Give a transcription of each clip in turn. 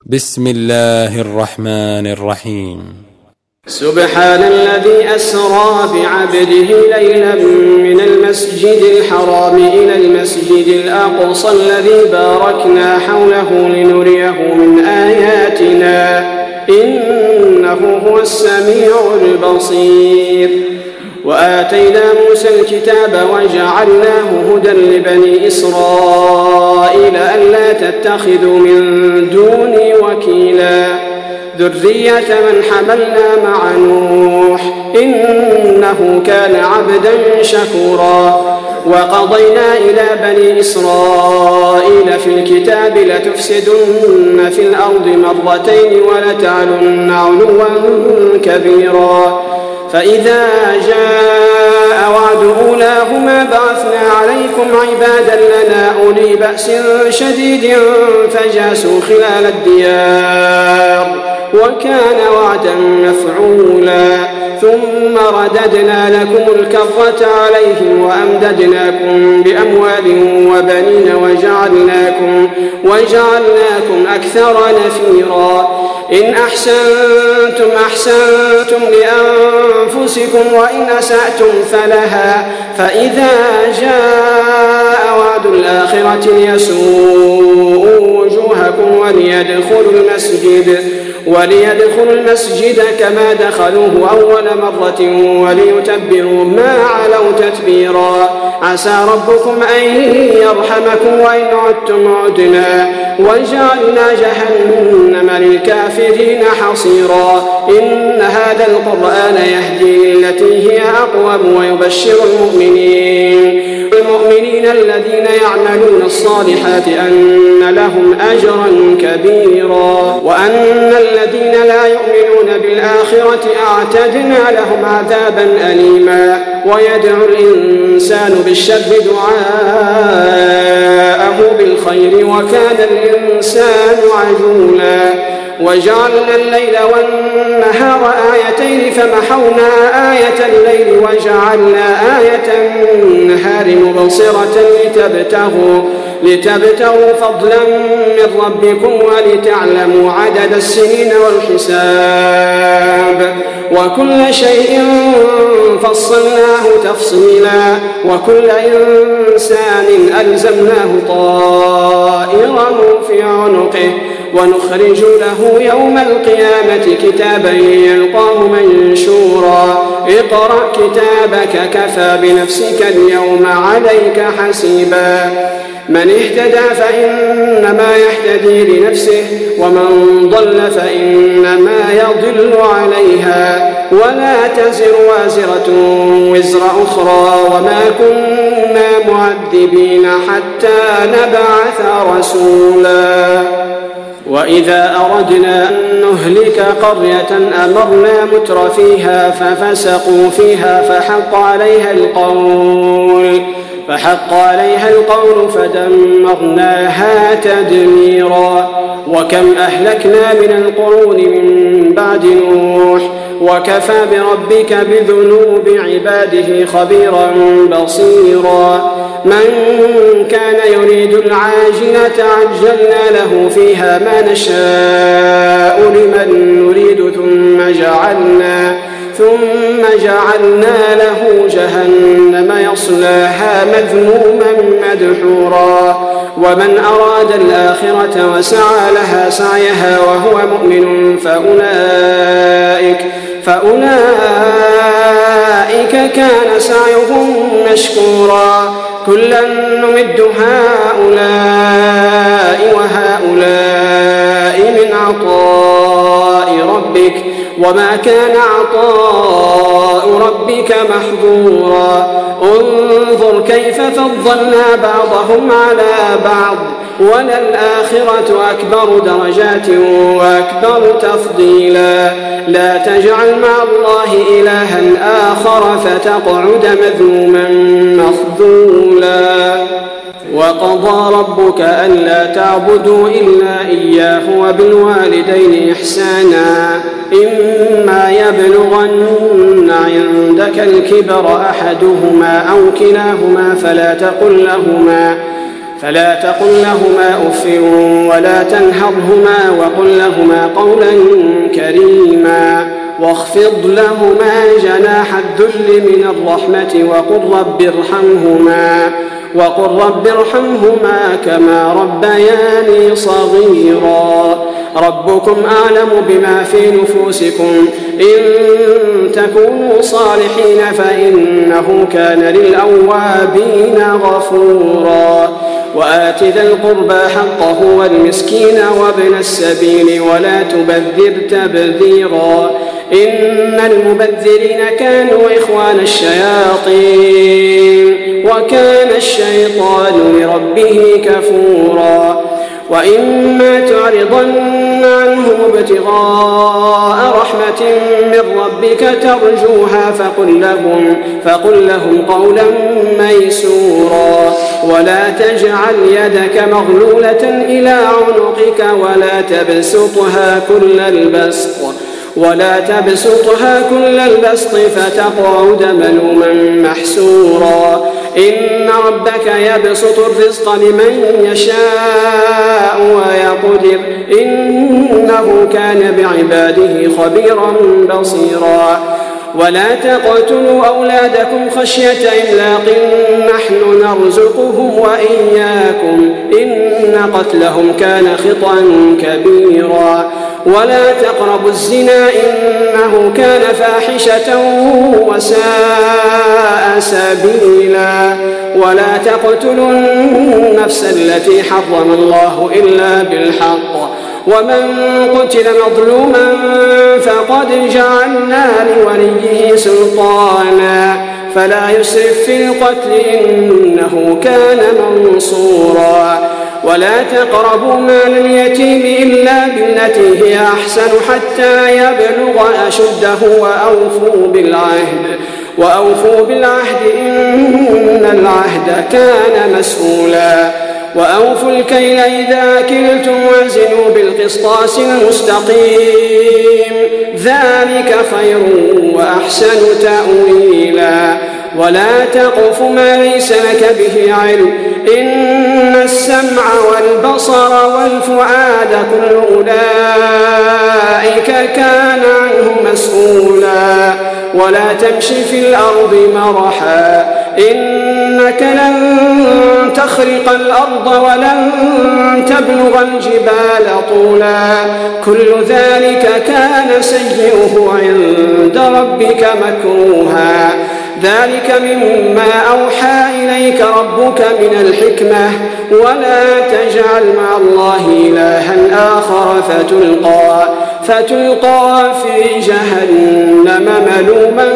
بسم الله الرحمن الرحيم. سبحان الذي أسرى بعبده ليلا من المسجد الحرام إلى المسجد الأقصى الذي باركنا حوله لنريه من آياتنا إنه هو السميع البصير. وآتينا موسى الكتاب وجعلناه هدى لبني إسرائيل ألا تتخذوا من دوني وكيلا ذرية من حملنا مع نوح إنه كان عبدا شكورا. وقضينا إلى بني إسرائيل في الكتاب لتفسدن في الأرض مرتين ولتعلن علوا كبيرا. فإذا جاء وعد أولاهما بعثنا عليكم عبادا لنا أولي بأس شديد فجاسوا خلال الديار وكان وعدا مفعولا. ثم رددنا لكم الكرة عليهم وأمددناكم بأموال وبنين وجعلناكم أكثر نفيرا. إن أحسنتم أحسنتم لأنفسكم وإن أسأتم فلها. فإذا جاء وعد الآخرة ليسوءوا وجوهكم وليدخلوا المسجد كما دخلوه أول مرة وليتبروا ما علوا تتبيرا. عسى ربكم أن يرحمكم وإن عدتم عدنا وجعلنا جهنم للكافرين حصيرا. إن هذا القرآن يهدي للتي هي أقوم ويبشر المؤمنين الذين يعملون الصالحات أن لهم أجرا كبيرا وأن الذين لا يؤمنون بالآخرة أعتدنا لهم عذابا أليما. ويدعو الإنسان بالشر دعاءه بالخير وكان الإنسان عجولا. وجعلنا الليل والنهار آيتين فمحونا آية الليل وجعلنا آية النهار مبصرة لتبتغوا فضلا من ربكم ولتعلموا عدد السنين والحساب وكل شيء فصلناه تفصيلا. وكل إنسان ألزمناه طائره في عنقه ونخرج له يوم القيامة كتابا يلقاه منشورا. اقرأ كتابك كفى بنفسك اليوم عليك حسيبا. من اهتدى فإنما يهتدي لنفسه ومن ضل فإنما يضل عليها ولا تزر وازرة وزر أخرى وما كنا معذبين حتى نبعث رسولا. وإذا أردنا أن نهلك قرية أمرنا متر فيها ففسقوا فيها فحق عليها القول فدمرناها تدميرا. وكم أهلكنا من القرون من بعد نوح وكفى بربك بذنوب عباده خبيرا بصيرا. من كان يريد العاجلة عجلنا له فيها ما نشاء لمن نريد ثم جعلنا له جهنم يصلاها مذموما مدحورا. ومن أراد الآخرة وسعى لها سعيها وهو مؤمن فأولئك كان سعيهم مشكورا. كلا نمد هؤلاء وهؤلاء من عطاء ربك وما كان عطاء ربك محظورا. انظر كيف فضلنا بعضهم على بعض وللآخرة أكبر درجات وأكبر تفضيلا. لا تجعل مع الله إلها آخر فتقعد مذموما مخذولا. وقضى ربك ألا تعبدوا إلا إياه وبالوالدين إحسانا إما يبلغن عندك الكبر أحدهما أو كلاهما فلا تقل لهما أف ولا تنهرهما وقل لهما قولا كريما واخفض لهما جناح الذل من الرحمة وقل رب ارحمهما كما ربياني صغيرا ربكم أعلم بما في نفوسكم إن تكونوا صالحين فإنه كان للأوابين غفورا وآت ذا القربى حقه والمسكين وابن السبيل ولا تبذر تبذيرا إن المبذرين كانوا إخوان الشياطين وكان الشيطان لربه كفورا وإما تعرضن عنهم ابتغاء رحمة من ربك ترجوها فقل لهم قولا ميسورا ولا تجعل يدك مغلولة إلى عنقك ولا تبسطها كل البسط فتقعد ملوما محسورا إن ربك يبسط الرزق لمن يشاء ويقدر إنه كان بعباده خبيرا بصيرا ولا تقتلوا أولادكم خشية إملاق نحن نرزقهم وإياكم إن قتلهم كان خطأ كبيرا ولا تقربوا الزنا إنه كان فاحشة وساء سبيلا ولا تقتلوا النفس التي حرم الله إلا بالحق ومن قتل مظلوما فقد جعلنا لوليه سلطانا فلا يسرف في القتل إنه كان منصورا ولا تقربوا مال اليتيم إلا بالتي هي أحسن حتى يبلغ أشده وأوفوا بالعهد إن العهد كان مسؤولا وأوفوا الكيل إذا كلتم وزنوا بالقسطاس المستقيم ذلك خير وأحسن تأويلا ولا تقف ما ليس لك به علم إن السمع والبصر والفؤاد كل أولئك كان عنه مسؤولا ولا تمش في الأرض مرحا إنك لن تخرق الأرض ولن تبلغ الجبال طولا كل ذلك كان سيئه عند ربك مكروها ذلك مما أوحى إليك ربك من الحكمة ولا تجعل مع الله إلها آخر فتلقى في جهنم ملوما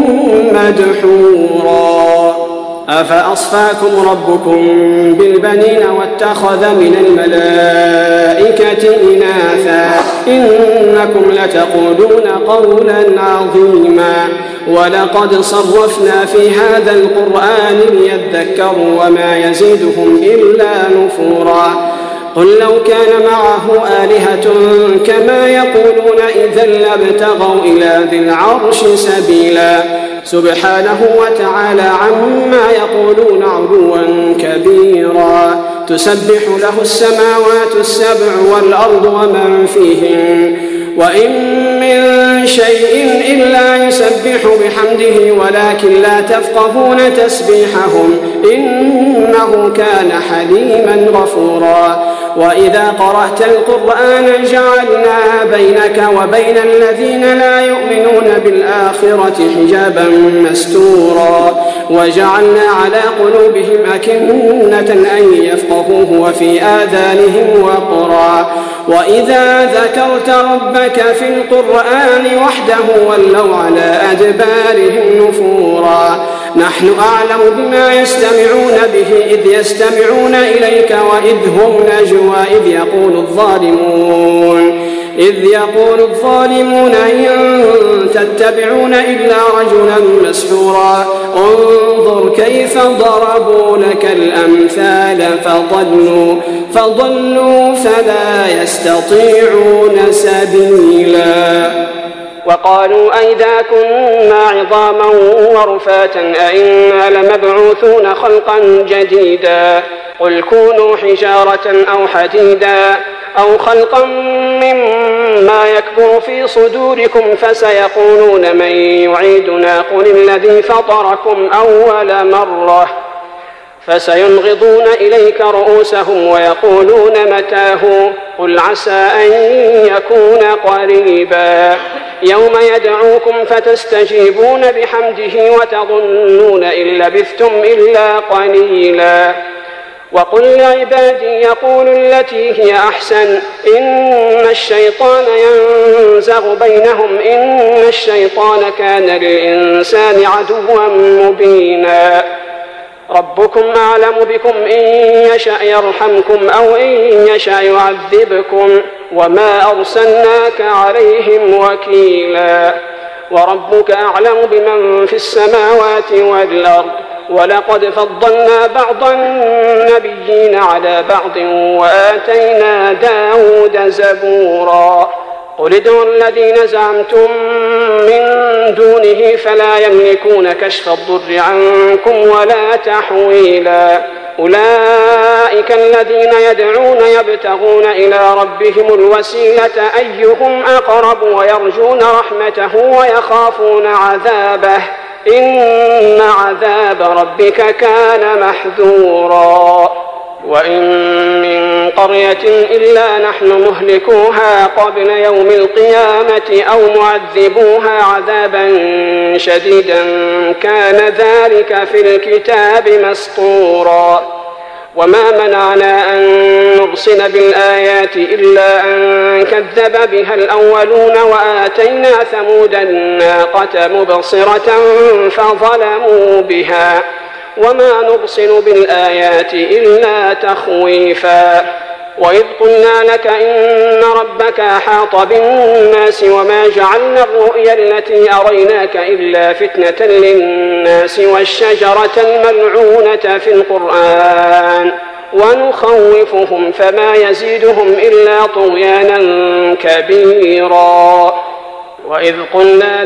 مدحورا أفأصفاكم ربكم بالبنين واتخذ من الملائكة إناثا إنكم لتقولون قولا عظيما ولقد صرفنا في هذا القرآن ليذكروا وما يزيدهم إلا نفورا قل لو كان معه آلهة كما يقولون إذا لابتغوا إلى ذي العرش سبيلا سبحانه وتعالى عما يقولون علوا كبيرا تسبح له السماوات السبع والأرض ومن فيهن وإن من شيء إلا يسبح بحمده ولكن لا تفقهون تسبيحهم إنه كان حليما غفورا وإذا قرأت القرآن جعلنا بينك وبين الذين لا يؤمنون بالآخرة حجابا مستورا وجعلنا على قلوبهم أكنة أن يفقهوه وفي آذانهم وقرا وإذا ذكرت ربك في القرآن وحده ولوا على أدبارهم نفورا نحن أعلم بما يستمعون به إذ يستمعون إليك وإذ هم نجوى إذ يقول الظالمون إن تتبعون إلا رجلا مسحورا انظر كيف ضربوا لك الأمثال فضلوا فلا يستطيعون سبيلا وقالوا أئذا كنا عظاما ورفاتا أئنا لمبعوثون خلقا جديدا قل كونوا حجارة أو حديدا أو خلقا مما يكبر في صدوركم فسيقولون من يعيدنا قل الذي فطركم أول مرة فسينغضون إليك رؤوسهم ويقولون متاه قل عسى أن يكون قريبا يوم يدعوكم فتستجيبون بحمده وتظنون إن لبثتم إلا قليلا وقل لعبادي يقولوا التي هي أحسن إن الشيطان ينزغ بينهم إن الشيطان كان للإنسان عدوا مبينا ربكم أعلم بكم إن يشأ يرحمكم أو إن يشأ يعذبكم وما أرسلناك عليهم وكيلا وربك أعلم بمن في السماوات والأرض ولقد فضلنا بعض النبيين على بعض وآتينا داود زبورا قل ادعوا الذين زعمتم من دونه فلا يملكون كشف الضر عنكم ولا تحويلا أولئك الذين يدعون يبتغون إلى ربهم الوسيلة أيهم أقرب ويرجون رحمته ويخافون عذابه إن عذاب ربك كان محذورا وإن من قرية إلا نحن مهلكوها قبل يوم القيامة أو معذبوها عذابا شديدا كان ذلك في الكتاب مسطورا وما منعنا أن نرسل بالآيات إلا أن كذب بها الأولون وآتينا ثمود الناقة مبصرة فظلموا بها وما نرسل بالآيات إلا تخويفا وإذ قلنا لك إن ربك أحاط بالناس وما جعلنا الرؤيا التي أريناك إلا فتنة للناس والشجرة الملعونة في القرآن ونخوفهم فما يزيدهم إلا طغيانا كبيرا وإذ قلنا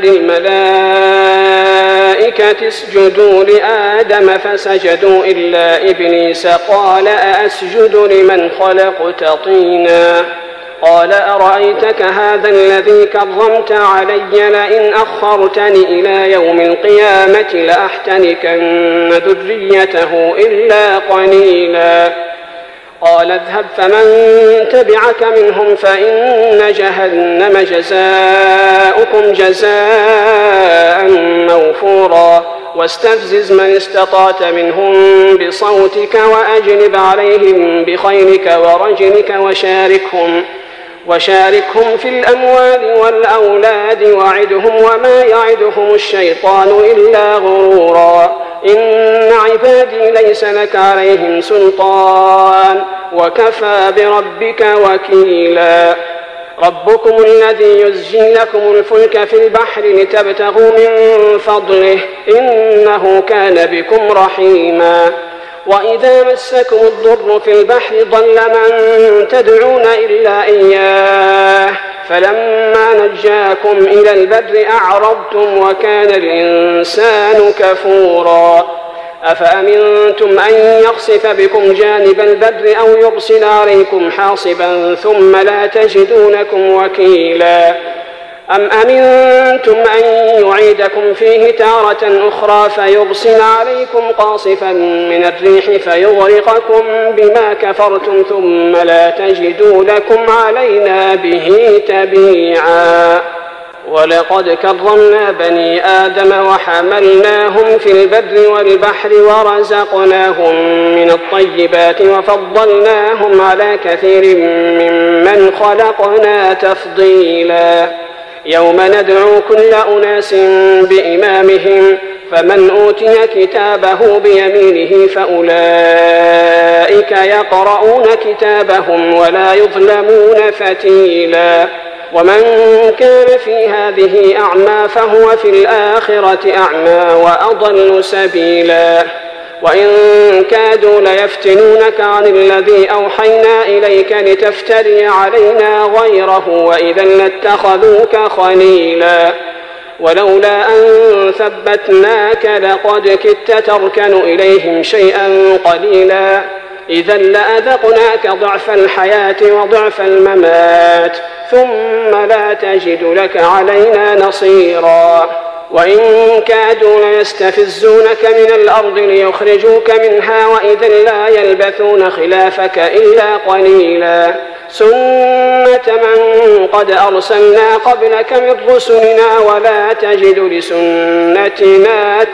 للملائكة اسجدوا لآدم فسجدوا إلا إبليس قال أأسجد لمن خلقت طينا قال أرأيتك هذا الذي كرمت علي لئن أخرتني إلى يوم القيامة لأحتنكن ذريته إلا قليلا قال اذهب فمن تبعك منهم فإن جهنم جزاؤكم جزاء موفورا واستفزز من استطعت منهم بصوتك وأجلب عليهم بخيلك ورجلك وشاركهم في الأموال والأولاد وعدهم وما يعدهم الشيطان إلا غرورا إن عبادي ليس لك عليهم سلطان وكفى بربك وكيلا ربكم الذي يزجي لكم الفلك في البحر لتبتغوا من فضله إنه كان بكم رحيما وإذا مسكم الضر في البحر ضل من تدعون إلا إياه فلما نجاكم إلى البر أعرضتم وكان الإنسان كفورا أفأمنتم أن يخسف بكم جانب البر أو يرسل عليكم حاصبا ثم لا تجدوا لكم وكيلا أم أمنتم أن يعيدكم فيه تارة أخرى فيرسل عليكم قاصفا من الريح فيغرقكم بما كفرتم ثم لا تجدوا لكم علينا به تبيعا ولقد كرمنا بني آدم وحملناهم في البر والبحر ورزقناهم من الطيبات وفضلناهم على كثير ممن خلقنا تفضيلا يوم ندعو كل أناس بإمامهم فمن أوتي كتابه بيمينه فأولئك يقرؤون كتابهم ولا يظلمون فتيلا ومن كان في هذه أعمى فهو في الآخرة أعمى وأضل سبيلا وإن كادوا ليفتنونك عن الذي أوحينا إليك لتفتري علينا غيره وإذا لاتخذوك خليلا ولولا أن ثبتناك لقد كدت تركن إليهم شيئا قليلا إذا لأذقناك ضعف الحياة وضعف الممات ثم لا تجد لك علينا نصيرا وإن كادوا ليستفزونك من الأرض ليخرجوك منها وإذا لا يلبثون خلافك إلا قليلا سنة من قد أرسلنا قبلك من رسلنا ولا تجد لسنتنا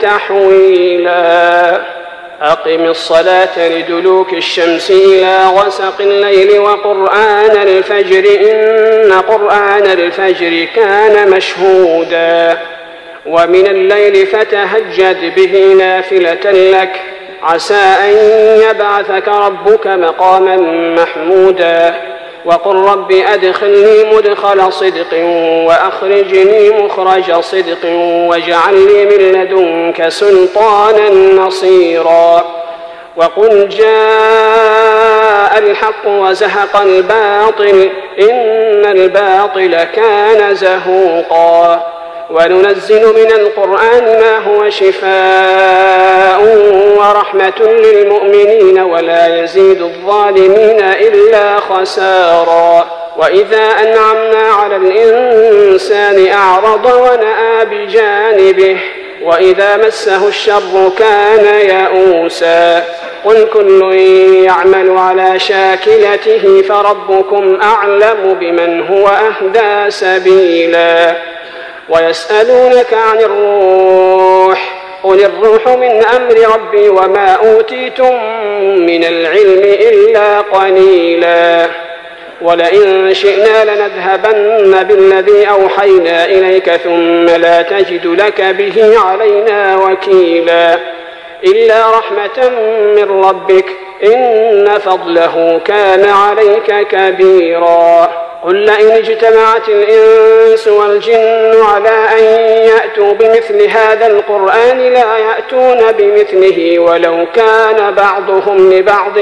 تحويلا أقم الصلاة لدلوك الشمس إلى غسق الليل وقرآن الفجر إن قرآن الفجر كان مشهودا ومن الليل فتهجد به نافلة لك عسى أن يبعثك ربك مقاما محمودا وقل رب أدخلني مدخل صدق وأخرجني مخرج صدق واجعل لي من لدنك سلطانا نصيرا وقل جاء الحق وزهق الباطل إن الباطل كان زهوقا وننزل من القرآن ما هو شفاء ورحمة للمؤمنين ولا يزيد الظالمين إلا خسارا وإذا أنعمنا على الإنسان أعرض ونأى بجانبه وإذا مسه الشر كان يئوسا قل كل يعمل على شاكلته فربكم أعلم بمن هو أهدى سبيلا ويسألونك عن الروح قل الروح من أمر ربي وما أوتيتم من العلم إلا قليلا ولئن شئنا لنذهبن بالذي أوحينا إليك ثم لا تجد لك به علينا وكيلا إلا رحمة من ربك إن فضله كان عليك كبيرا قل لئن اجتمعت الإنس والجن على أن يأتوا بمثل هذا القرآن لا يأتون بمثله ولو كان بعضهم لبعض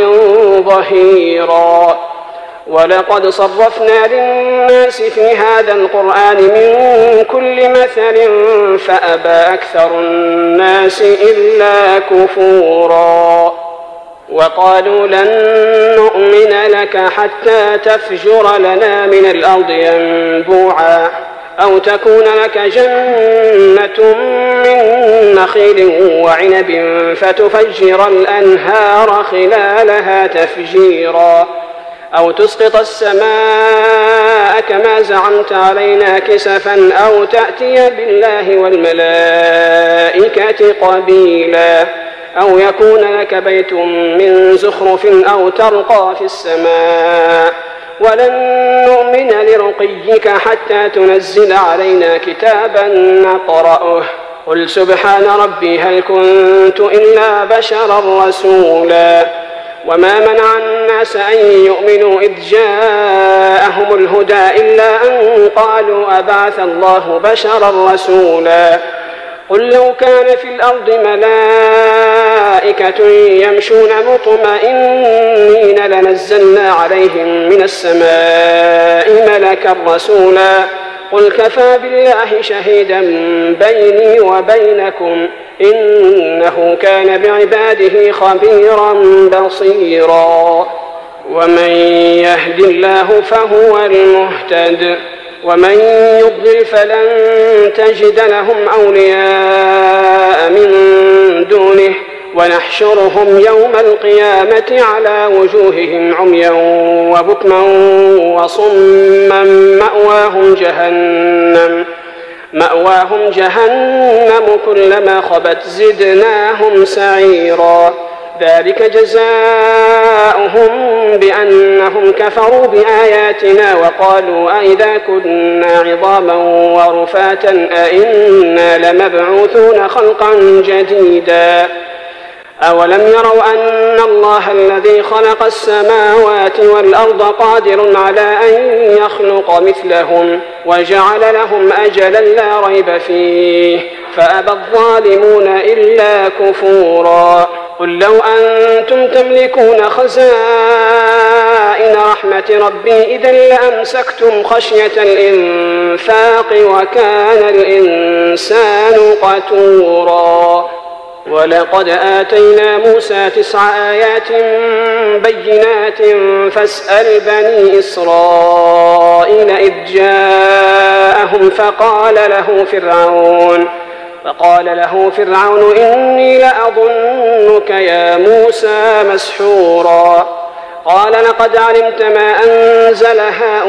ظهيرا ولقد صرفنا للناس في هذا القرآن من كل مثل فأبى أكثر الناس إلا كفورا وقالوا لن نؤمن لك حتى تفجر لنا من الأرض ينبوعا أو تكون لك جنة من نخيل وعنب فتفجر الأنهار خلالها تفجيرا أو تسقط السماء كما زعمت علينا كسفا أو تأتي بالله والملائكة قبيلا أو يكون لك بيت من زخرف أو ترقى في السماء ولن نؤمن لرقيك حتى تنزل علينا كتابا نقرأه قل سبحان ربي هل كنت إلا بشرا رسولا وما منع الناس أن يؤمنوا إذ جاءهم الهدى إلا أن قالوا أبعث الله بشرا رسولا قل لو كان في الأرض ملائكة يمشون مطمئنين لنزلنا عليهم من السماء ملكا رسولا قل كفى بالله شهيدا بيني وبينكم إنه كان بعباده خبيرا بصيرا ومن يهد الله فهو المهتد ومن يضلل فلن تجد لهم أولياء من دونه ونحشرهم يوم القيامة على وجوههم عميا وبكما وصما مأواهم جهنم كلما خبت زدناهم سعيرا ذلك جزاؤهم بأنهم كفروا بآياتنا وقالوا أئذا كنا عظاما ورفاتا أئنا لمبعوثون خلقا جديدا أولم يروا أن الله الذي خلق السماوات والأرض قادر على أن يخلق مثلهم وجعل لهم أجلا لا ريب فيه فأبى الظالمون إلا كفورا قل لو أنتم تملكون خزائن رحمة ربي إذا لأمسكتم خشية الإنفاق وكان الإنسان قتورا ولقد آتينا موسى 9 آيات بينات فاسأل بني إسرائيل إذ جاءهم فقال له فرعون إني لأظنك يا موسى مسحورا قال لقد علمت ما أنزل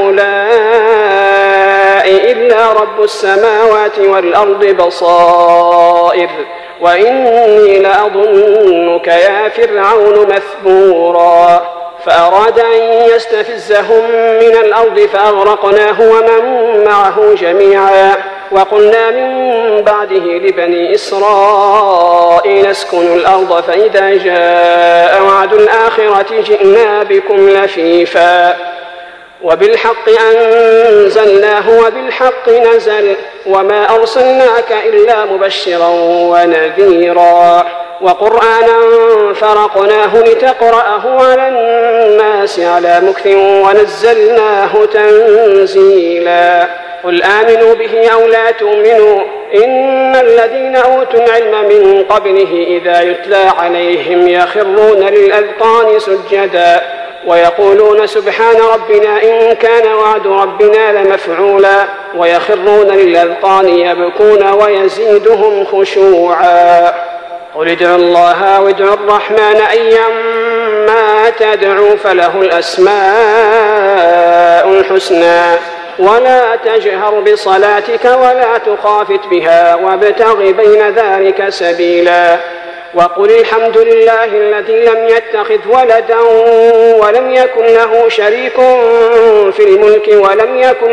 هؤلاء إلا رب السماوات والأرض بصائر وإني لأظنك يا فرعون مثبورا فأراد أن يستفزهم من الأرض فأغرقناه ومن معه جميعا وقلنا من بعده لبني إسرائيل اسكنوا الأرض فإذا جاء وعد الآخرة جئنا بكم لفيفا وبالحق أنزلناه وبالحق نزل وما أرسلناك إلا مبشرا ونذيرا وقرآنا فرقناه لتقرأه على الناس على مكث ونزلناه تنزيلا قل آمنوا به أو لا تؤمنوا إن الذين أوتوا العلم من قبله إذا يتلى عليهم يخرون للأذقان سجدا ويقولون سبحان ربنا إن كان وعد ربنا لمفعولا ويخرون للأذقان يبكون ويزيدهم خشوعا قل ادعوا الله وادعوا الرحمن أيما تدعوا فله الأسماء الحسنى ولا تجهر بصلاتك ولا تخافت بها وابتغ بين ذلك سبيلا وقل الحمد لله الذي لم يتخذ ولدا ولم يكن له شريك في الملك ولم يكن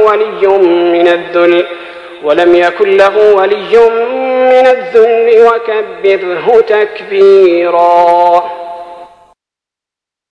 له ولي من الذل وكبره تكبيرا.